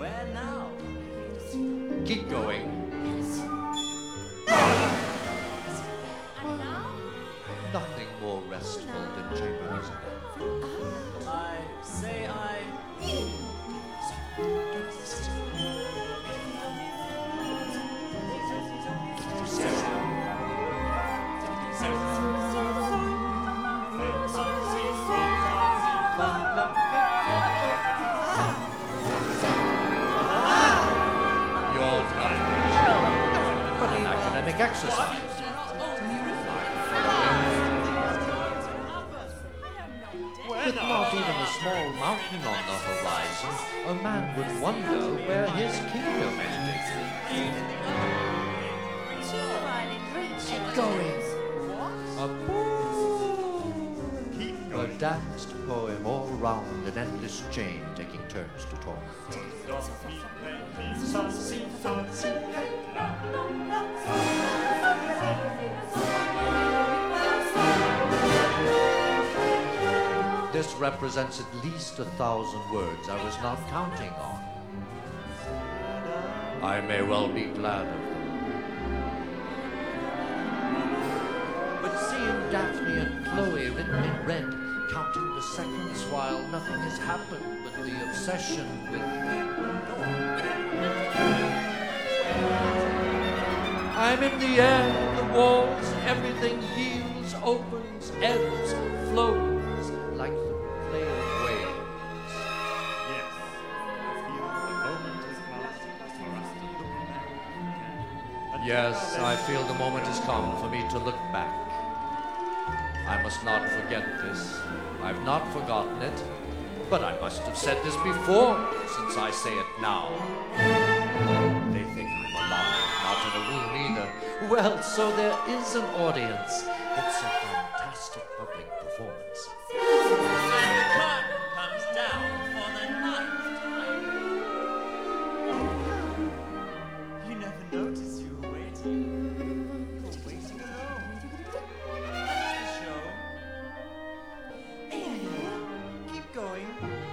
Where now? Keep going. And now? Nothing more restful than chamber music. I say I... Your time. But an academic exercise. With not even a small mountain on the horizon, a man would wonder where his kingdom ended. Keep going. A danced poem all round an endless chain, taking turns to talk. This represents at least 1,000 words I was not counting on. I may well be glad of them. But seeing Daphne and Chloe written in red, counting the seconds while nothing has happened but the obsession with... I'm in the air, the walls, everything heals, opens, ebbs, flows like the play of waves. Yes. I feel the moment has passed for us to look back. Yes, I feel the moment has come for me to look back. I must not forget this. I've not forgotten it. But I must have said this before, since I say it now. They think I'm alive, not in a womb either. Well, so there is an audience. It's a fantastic public performance. And the curtain comes down for the ninth time. You never noticed you were waiting. You were waiting alone. That's the show. Keep going.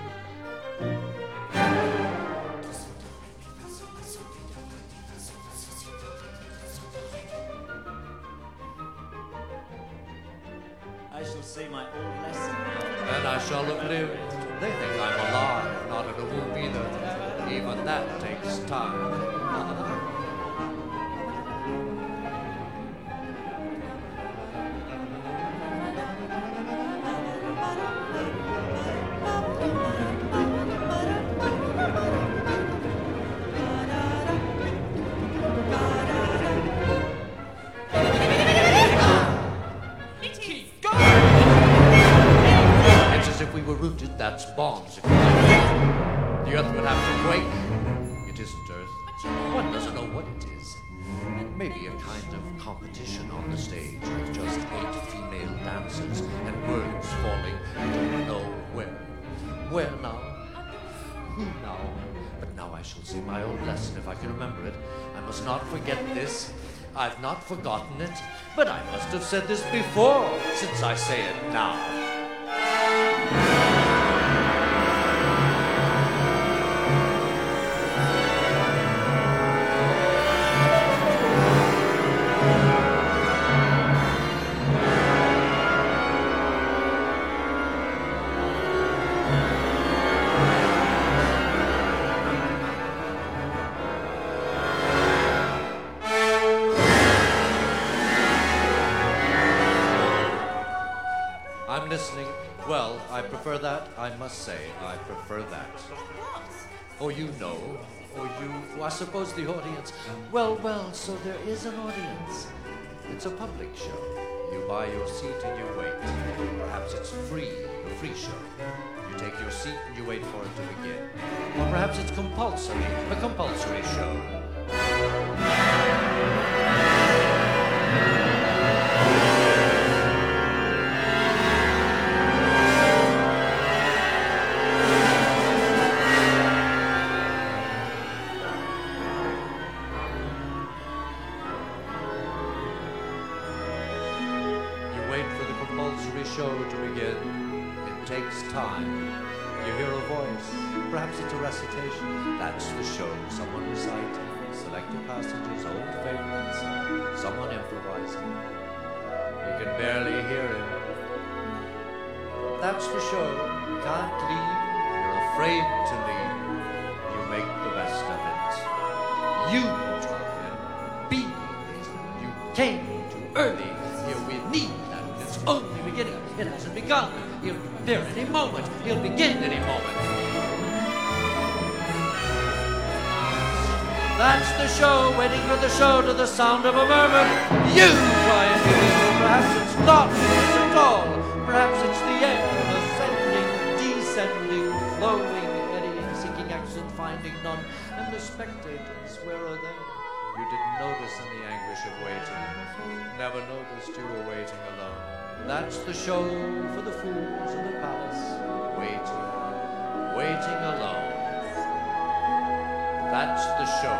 I shall say my old lesson now. And I shall have lived. They think I'm alive, not in a womb either. Even that takes time. It's as if we were rooted, that's bombs. If you like. The earth would have to break. It isn't earth. One doesn't know what it is. Maybe a kind of competition on the stage with just 8 female dancers and words falling. I don't know where. Where now? Who now? But now I shall say my own lesson if I can remember it. I must not forget this. I've not forgotten it, but I must have said this before, since I say it now. I'm listening. Well, I prefer that. I must say, I prefer that. Oh, you know. Or I suppose the audience. Well, so there is an audience. It's a public show. You buy your seat and you wait. Perhaps it's free, a free show. You take your seat and you wait for it to begin. Or perhaps it's compulsory, a compulsory show. Wait for the compulsory show to begin. It takes time. You hear a voice. Perhaps it's a recitation. That's the show. Someone reciting selected passages, old favorites. Someone improvising. You can barely hear him. That's the show. You can't leave. You're afraid to leave. You make the best of it. You can be it. You came too early. Here we need that. It's only beginning. It hasn't begun. He'll appear any moment. He'll begin any moment. That's the show, waiting for the show to the sound of a murmur. You try and be evil. Perhaps it's not this at all. Perhaps it's the air, ascending, descending, flowing, eddying, seeking accent, finding none. And the spectators, where are they? You didn't notice in the anguish of waiting. Never noticed you were waiting alone. That's the show for the fools in the palace. Waiting alone. That's the show.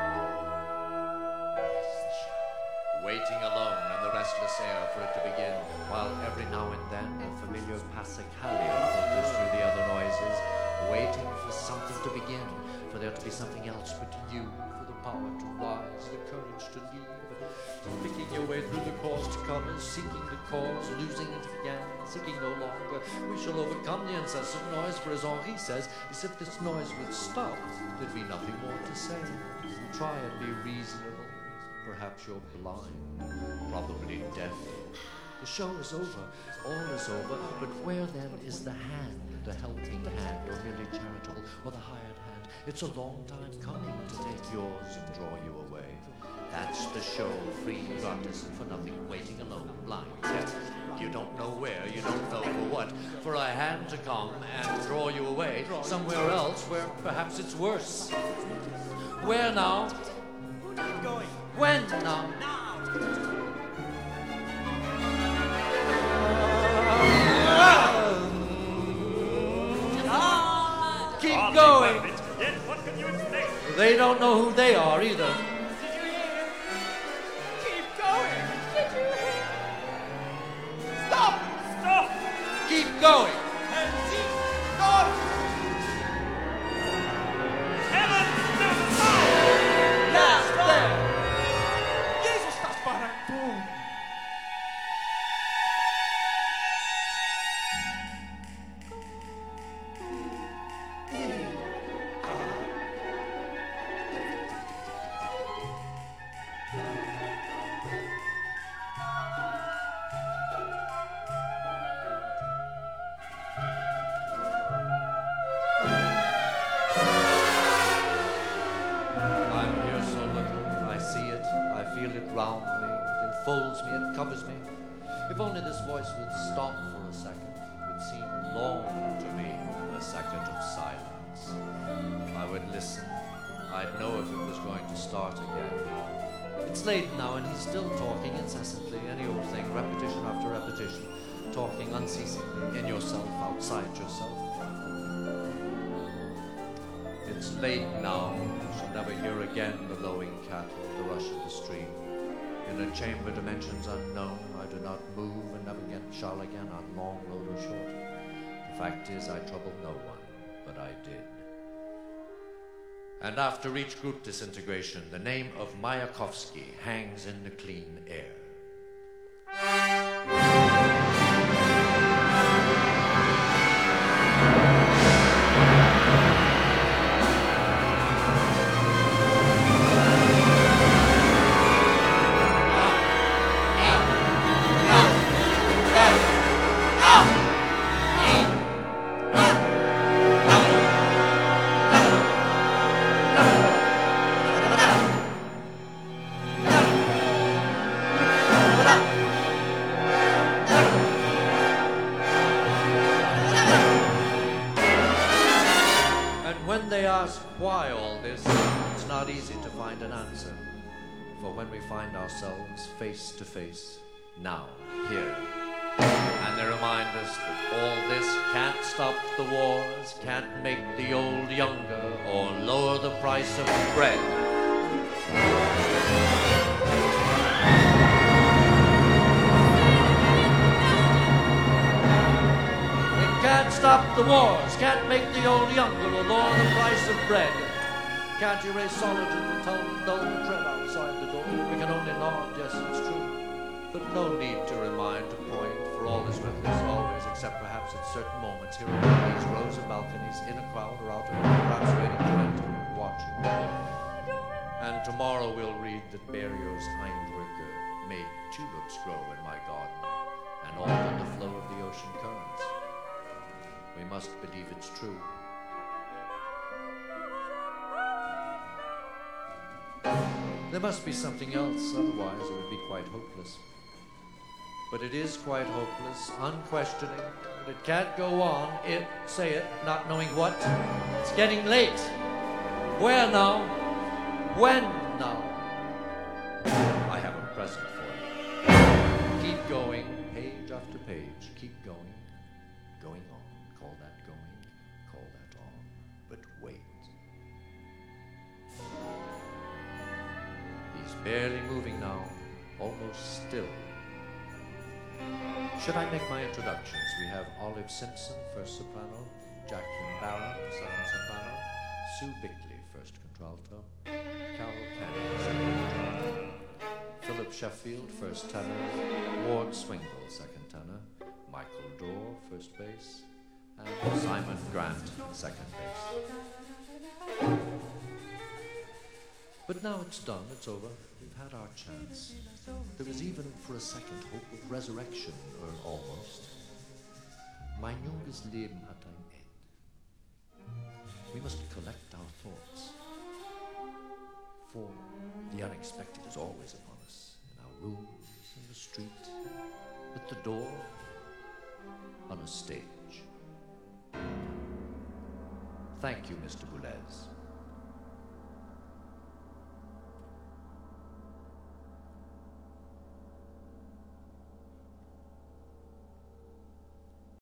Waiting alone in the restless air for it to begin, while every now and then a familiar passacaglia filters through the other noises, waiting for something to begin, for there to be something else but you, for the power to rise, the courage to leave, picking your way through the cause to come, seeking the cause, losing it again, seeking no longer. We shall overcome the incessant noise, for as Henri says, is if this noise would stop, there'd be nothing more to say. Try and be reasonable. Perhaps you're blind, probably deaf. The show is over, all is over, but where then is the hand, the helping hand, or merely charitable, or the hired hand? It's a long time coming to take yours and draw you away. That's the show, free, gratis, and for nothing, waiting alone, blind, deaf. You don't know where, you don't know for what, for a hand to come and draw you away, somewhere else where perhaps it's worse. Where now? Keep going. When now? Keep going. Yes, what can you expect? They don't know who they are either. Did you hear? Keep going. Did you hear? Stop! Stop! Keep going. And keep going! Heavens to the Yes, there. Jesus, das war ein Ton. I'm here so little. I see it. I feel it round me. It enfolds me. It covers me. If only this voice would stop for a second, it would seem long to me, a second of silence. I would listen. I'd know if it was going to start again. It's late now, and he's still talking incessantly, any old thing, repetition after repetition, talking unceasingly, in yourself, outside yourself. It's late now. You shall never hear again the lowing cattle, the rush of the stream. In a chamber dimensions unknown, I do not move and never again shall again on long road or short. The fact is, I troubled no one, but I did. And after each group disintegration, the name of Mayakovsky hangs in the clean air. Why all this? It's not easy to find an answer. For when we find ourselves face to face, now, here, and they remind us that all this can't stop the wars, can't make the old younger, or lower the price of bread. It can't Can't stop the wars, can't make the old younger or lower the price of bread. Can't erase solitude and tell the dull tread outside the door. We can only nod, yes, it's true. But no need to remind, to point, for all is reckless always, except perhaps at certain moments here and there, these rows of balconies, in a crowd or out of it, perhaps waiting to enter, watching. And tomorrow we'll read that Berio's Eindrücke made tulips grow in my garden, and altered the flow of the ocean currents. We must believe it's true. There must be something else, otherwise it would be quite hopeless. But it is quite hopeless, unquestioning, but it can't go on, say it, not knowing what. It's getting late. Where now? When now? I have a present for you. Keep going, page after page, keep going, going on. Call that going, call that on, but wait. He's barely moving now, almost still. Should I make my introductions? We have Olive Simpson, first soprano, Jacqueline Barron, second soprano, Sue Bickley, first contralto, Carol Canning, second contralto, Philip Sheffield, first tenor, Ward Swingle, second tenor, Michael Dorr, first bass, and Simon Grant, second bass. But now it's done, it's over. We've had our chance. There was even for a second hope of resurrection, or almost. Mein junges Leben hat ein Ende. We must collect our thoughts. For the unexpected is always upon us, in our rooms, in the street, at the door, on a stage. Thank you, Mr. Boulez.